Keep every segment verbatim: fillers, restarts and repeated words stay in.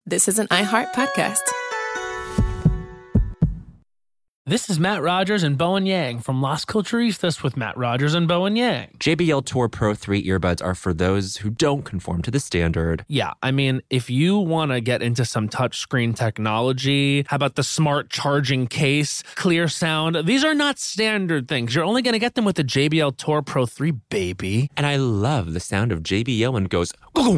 This is an iHeart podcast. This is Matt Rogers and Bowen Yang from Las Culturistas with Matt Rogers and Bowen Yang. J B L Tour Pro three earbuds are for those who don't conform to the standard. Yeah, I mean, if you want to get into some touchscreen technology, how about the smart charging case, clear sound? These are not standard things. You're only going to get them with the J B L Tour Pro three, baby. And I love the sound of J B L when it goes,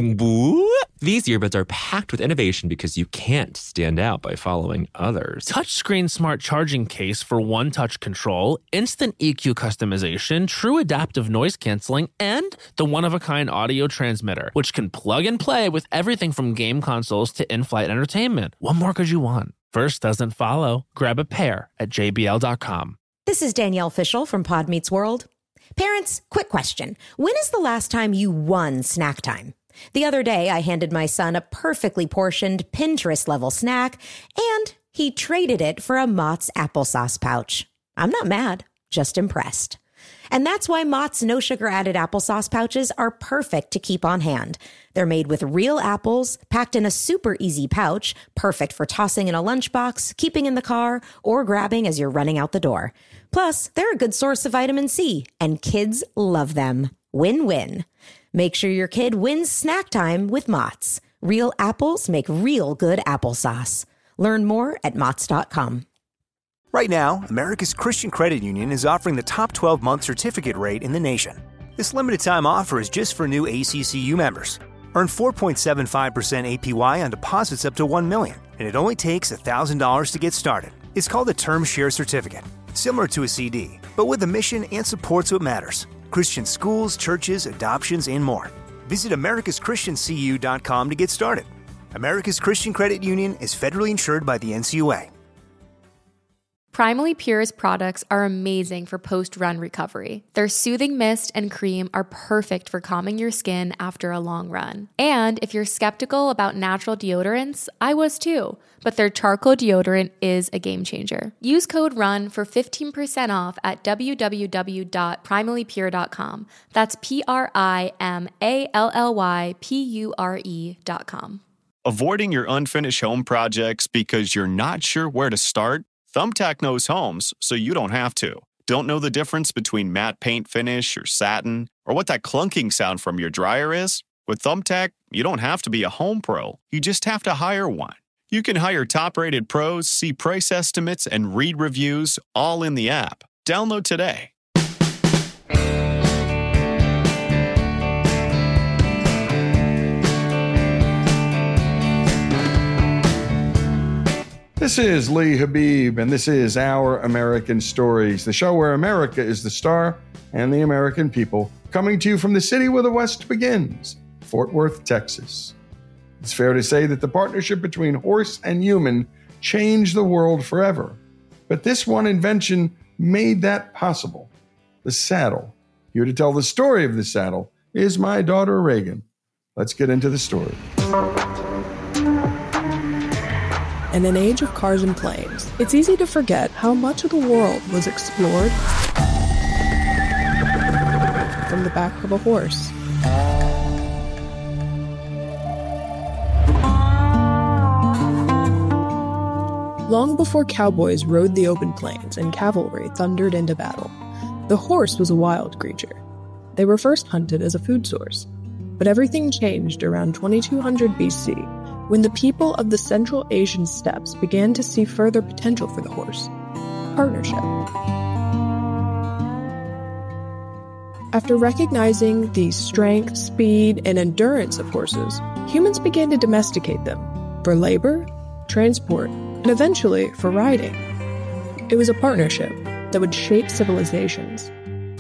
boo. These earbuds are packed with innovation because you can't stand out by following others. Touchscreen smart charging case for one-touch control, instant E Q customization, true adaptive noise canceling, and the one-of-a-kind audio transmitter, which can plug and play with everything from game consoles to in-flight entertainment. What more could you want? First doesn't follow. Grab a pair at J B L dot com. This is Danielle Fishel from Pod Meets World. Parents, quick question. When is the last time you won snack time? The other day, I handed my son a perfectly portioned Pinterest-level snack, and he traded it for a Mott's applesauce pouch. I'm not mad, just impressed. And that's why Mott's no-sugar-added applesauce pouches are perfect to keep on hand. They're made with real apples, packed in a super easy pouch, perfect for tossing in a lunchbox, keeping in the car, or grabbing as you're running out the door. Plus, they're a good source of vitamin C, and kids love them. Win-win. Make sure your kid wins snack time with Mott's. Real apples make real good applesauce. Learn more at Mott's dot com. Right now, America's Christian Credit Union is offering the top twelve-month certificate rate in the nation. This limited-time offer is just for new A C C U members. Earn four point seven five percent A P Y on deposits up to one million dollars, and it only takes one thousand dollars to get started. It's called a Term Share Certificate, similar to a C D, but with a mission and supports what matters. Christian schools, churches, adoptions, and more. Visit americas christian c u dot com to get started. America's Christian Credit Union is federally insured by the N C U A. Primally Pure's products are amazing for post-run recovery. Their soothing mist and cream are perfect for calming your skin after a long run. And if you're skeptical about natural deodorants, I was too. But their charcoal deodorant is a game changer. Use code RUN for fifteen percent off at w w w dot primally pure dot com. That's P R I M A L L Y P U R E dot com. Avoiding your unfinished home projects because you're not sure where to start? Thumbtack knows homes, so you don't have to. Don't know the difference between matte paint finish or satin, or what that clunking sound from your dryer is? With Thumbtack, you don't have to be a home pro. You just have to hire one. You can hire top-rated pros, see price estimates, and read reviews all in the app. Download today. This is Lee Habib, and this is Our American Stories, the show where America is the star and the American people, coming to you from the city where the West begins, Fort Worth, Texas. It's fair to say that the partnership between horse and human changed the world forever. But this one invention made that possible. The saddle. Here to tell the story of the saddle is my daughter, Reagan. Let's get into the story. In an age of cars and planes, it's easy to forget how much of the world was explored from the back of a horse. Long before cowboys rode the open plains and cavalry thundered into battle, the horse was a wild creature. They were first hunted as a food source, but everything changed around twenty-two hundred B C when the people of the Central Asian steppes began to see further potential for the horse: partnership. After recognizing the strength, speed, and endurance of horses, humans began to domesticate them for labor, transport, and eventually for riding. It was a partnership that would shape civilizations.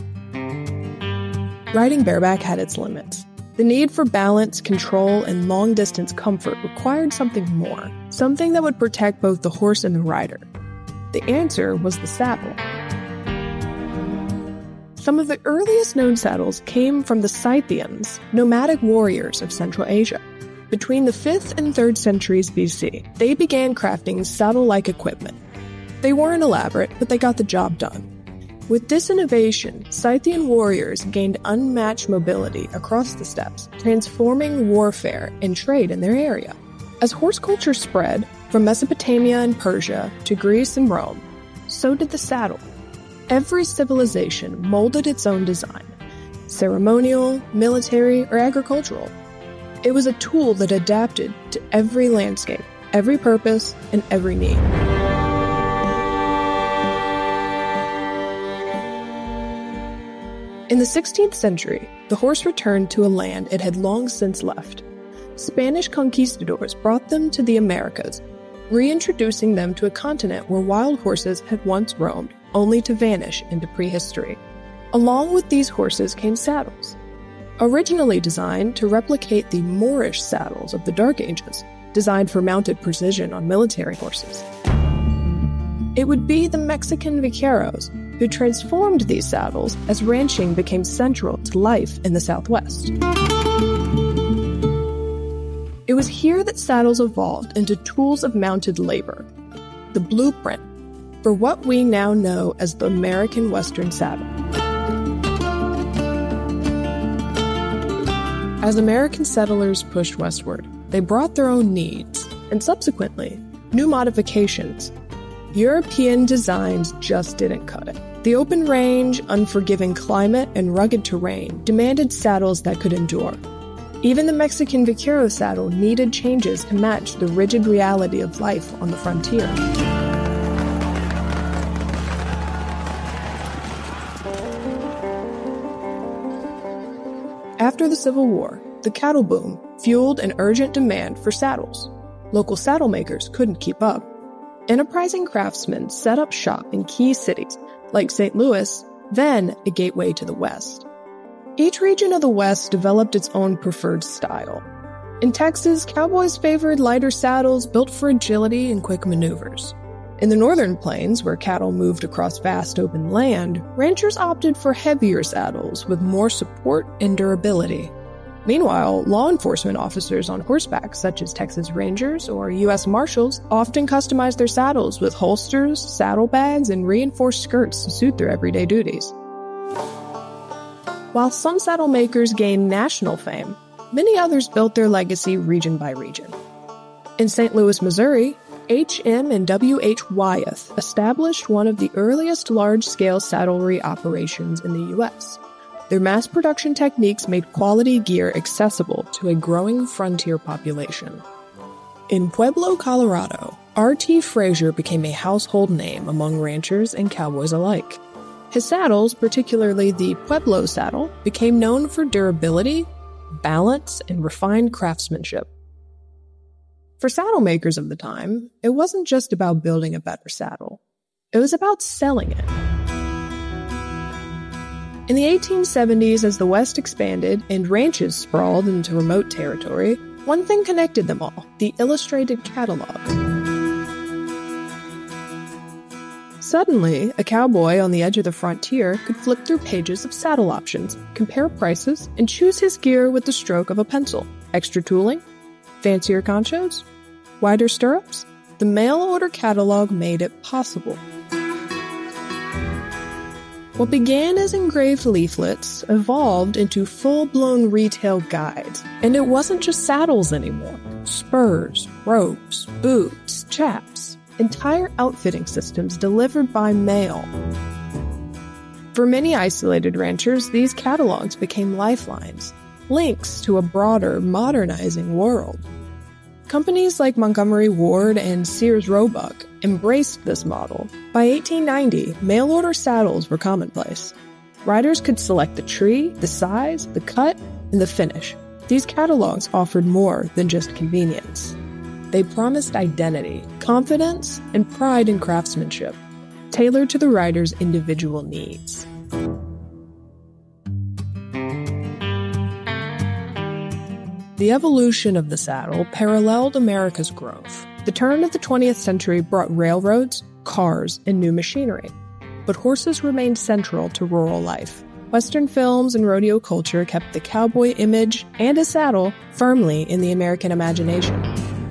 Riding bareback had its limits. The need for balance, control, and long-distance comfort required something more, something that would protect both the horse and the rider. The answer was the saddle. Some of the earliest known saddles came from the Scythians, nomadic warriors of Central Asia. Between the fifth and third centuries B C, they began crafting saddle-like equipment. They weren't elaborate, but they got the job done. With this innovation, Scythian warriors gained unmatched mobility across the steppes, transforming warfare and trade in their area. As horse culture spread from Mesopotamia and Persia to Greece and Rome, so did the saddle. Every civilization molded its own design, ceremonial, military, or agricultural. It was a tool that adapted to every landscape, every purpose, and every need. In the sixteenth century, the horse returned to a land it had long since left. Spanish conquistadors brought them to the Americas, reintroducing them to a continent where wild horses had once roamed, only to vanish into prehistory. Along with these horses came saddles. Originally designed to replicate the Moorish saddles of the Dark Ages, designed for mounted precision on military horses. It would be the Mexican vaqueros who transformed these saddles as ranching became central to life in the Southwest. It was here that saddles evolved into tools of mounted labor, the blueprint for what we now know as the American Western saddle. As American settlers pushed westward, they brought their own needs, and subsequently, new modifications. European designs just didn't cut it. The open range, unforgiving climate, and rugged terrain demanded saddles that could endure. Even the Mexican vaquero saddle needed changes to match the rigid reality of life on the frontier. After the Civil War, the cattle boom fueled an urgent demand for saddles. Local saddle makers couldn't keep up. Enterprising craftsmen set up shop in key cities like Saint Louis, then a gateway to the West. Each region of the West developed its own preferred style. In Texas, cowboys favored lighter saddles built for agility and quick maneuvers. In the northern plains, where cattle moved across vast open land, ranchers opted for heavier saddles with more support and durability. Meanwhile, law enforcement officers on horseback, such as Texas Rangers or U S Marshals, often customized their saddles with holsters, saddlebags, and reinforced skirts to suit their everyday duties. While some saddle makers gained national fame, many others built their legacy region by region. In Saint Louis, Missouri, H M and W H Wyeth established one of the earliest large-scale saddlery operations in the U S. Their mass production techniques made quality gear accessible to a growing frontier population. In Pueblo, Colorado, R T Frazier became a household name among ranchers and cowboys alike. His saddles, particularly the Pueblo saddle, became known for durability, balance, and refined craftsmanship. For saddle makers of the time, it wasn't just about building a better saddle. It was about selling it. In the eighteen seventies, as the West expanded and ranches sprawled into remote territory, one thing connected them all: the illustrated catalog. Suddenly, a cowboy on the edge of the frontier could flip through pages of saddle options, compare prices, and choose his gear with the stroke of a pencil. Extra tooling? Fancier conchos? Wider stirrups? The mail-order catalog made it possible. What began as engraved leaflets evolved into full-blown retail guides. And it wasn't just saddles anymore. Spurs, ropes, boots, chaps. Entire outfitting systems delivered by mail. For many isolated ranchers, these catalogs became lifelines, links to a broader, modernizing world. Companies like Montgomery Ward and Sears Roebuck embraced this model. By eighteen ninety, mail-order saddles were commonplace. Riders could select the tree, the size, the cut, and the finish. These catalogs offered more than just convenience. They promised identity, confidence, and pride in craftsmanship, tailored to the rider's individual needs. The evolution of the saddle paralleled America's growth. The turn of the twentieth century brought railroads, cars, and new machinery. But horses remained central to rural life. Western films and rodeo culture kept the cowboy image and a saddle firmly in the American imagination.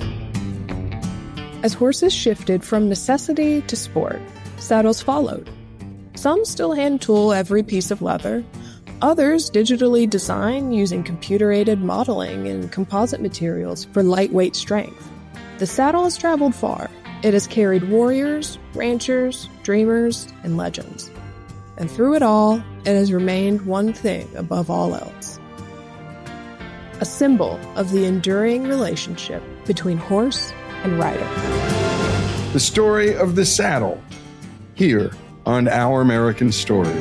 As horses shifted from necessity to sport, saddles followed. Some still hand-tool every piece of leather. Others digitally design using computer-aided modeling and composite materials for lightweight strength. The saddle has traveled far. It has carried warriors, ranchers, dreamers, and legends. And through it all, it has remained one thing above all else. A symbol of the enduring relationship between horse and rider. The story of the saddle, here on Our American Stories.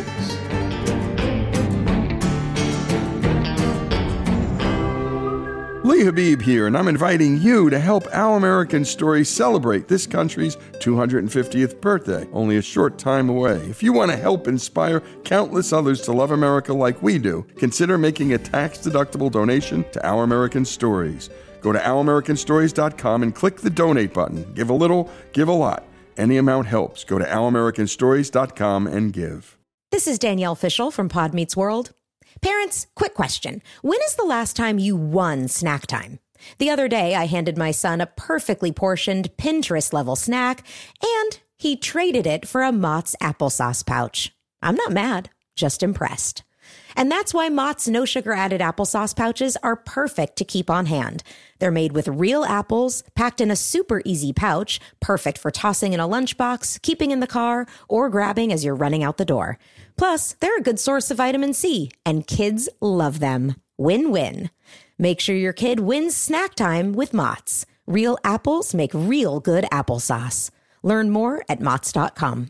Lee Habib here, and I'm inviting you to help Our American Stories celebrate this country's two hundred fiftieth birthday, only a short time away. If you want to help inspire countless others to love America like we do, consider making a tax-deductible donation to Our American Stories. Go to our american stories dot com and click the donate button. Give a little, give a lot. Any amount helps. Go to our american stories dot com and give. This is Danielle Fishel from Pod Meets World. Parents, quick question. When is the last time you won snack time? The other day, I handed my son a perfectly portioned Pinterest-level snack, and he traded it for a Mott's applesauce pouch. I'm not mad, just impressed. And that's why Mott's no-sugar-added applesauce pouches are perfect to keep on hand. They're made with real apples, packed in a super easy pouch, perfect for tossing in a lunchbox, keeping in the car, or grabbing as you're running out the door. Plus, they're a good source of vitamin C, and kids love them. Win-win. Make sure your kid wins snack time with Mott's. Real apples make real good applesauce. Learn more at Mott's dot com.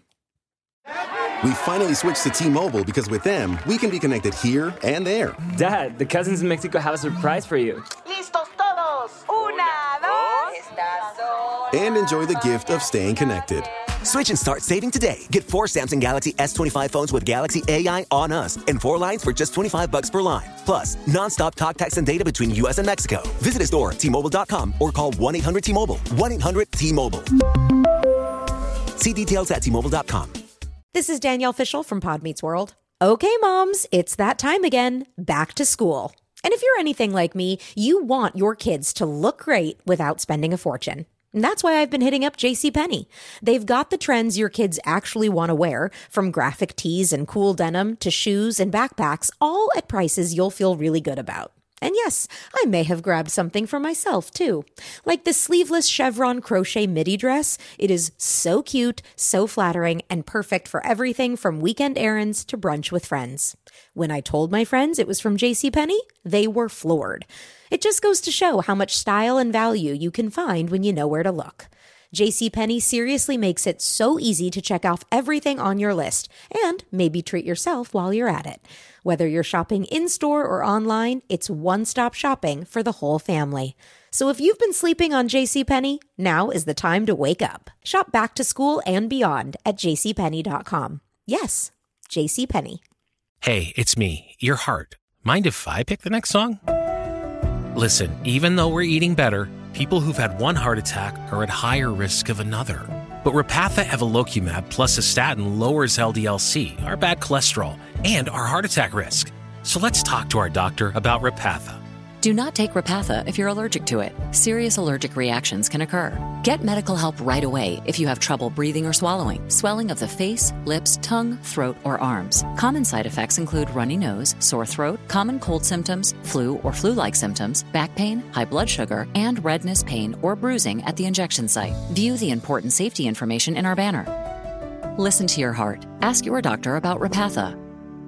We finally switched to T-Mobile because with them, we can be connected here and there. Dad, the cousins in Mexico have a surprise for you. Listos todos. Una, dos. Estas And enjoy the gift of staying connected. Switch and start saving today. Get four Samsung Galaxy S twenty-five phones with Galaxy A I on us and four lines for just twenty-five bucks per line. Plus, nonstop talk, text, and data between U S and Mexico. Visit a store, T Mobile dot com, or call one eight hundred T Mobile. one eight hundred T Mobile. See details at T Mobile dot com. This is Danielle Fishel from Pod Meets World. Okay, moms, it's that time again. Back to school. And if you're anything like me, you want your kids to look great without spending a fortune. And that's why I've been hitting up JCPenney. They've got the trends your kids actually want to wear, from graphic tees and cool denim to shoes and backpacks, all at prices you'll feel really good about. And yes, I may have grabbed something for myself, too. Like the sleeveless chevron crochet midi dress. It is so cute, so flattering, and perfect for everything from weekend errands to brunch with friends. When I told my friends it was from JCPenney, they were floored. It just goes to show how much style and value you can find when you know where to look. JCPenney seriously makes it so easy to check off everything on your list and maybe treat yourself while you're at it. Whether you're shopping in-store or online, it's one-stop shopping for the whole family. So if you've been sleeping on JCPenney, now is the time to wake up. Shop back to school and beyond at j c penney dot com. Yes, JCPenney. Hey, it's me, your heart. Mind if I pick the next song? Listen, even though we're eating better, people who've had one heart attack are at higher risk of another. But Repatha Evolocumab plus a statin lowers L D L C, our bad cholesterol, and our heart attack risk. So let's talk to our doctor about Repatha. Do not take Repatha if you're allergic to it. Serious allergic reactions can occur. Get medical help right away if you have trouble breathing or swallowing, swelling of the face, lips, tongue, throat, or arms. Common side effects include runny nose, sore throat, common cold symptoms, flu or flu-like symptoms, back pain, high blood sugar, and redness, pain, or bruising at the injection site. View the important safety information in our banner. Listen to your heart. Ask your doctor about Repatha.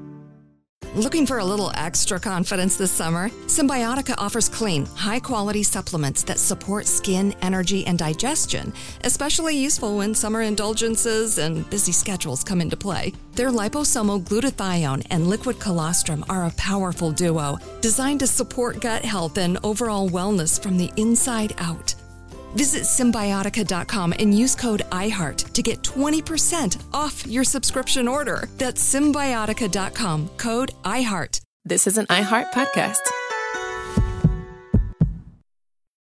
Looking for a little extra confidence this summer? Symbiotica offers clean, high-quality supplements that support skin, energy, and digestion, especially useful when summer indulgences and busy schedules come into play. Their liposomal glutathione and liquid colostrum are a powerful duo designed to support gut health and overall wellness from the inside out. Visit Symbiotica dot com and use code iHeart to get twenty percent off your subscription order. That's Symbiotica dot com, code iHeart. This is an iHeart podcast.